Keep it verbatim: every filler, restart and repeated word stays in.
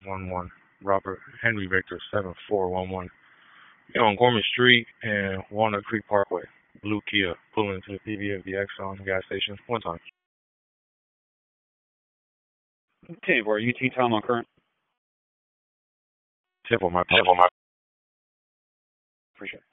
one one. Robert Henry Victor seven four one one. You know, on Gorman Street and Walnut Creek Parkway. Blue Kia pulling into the P V of the Exxon gas station. One time. Okay, for U T Tom on current. Tip on my Tip on my. Appreciate it.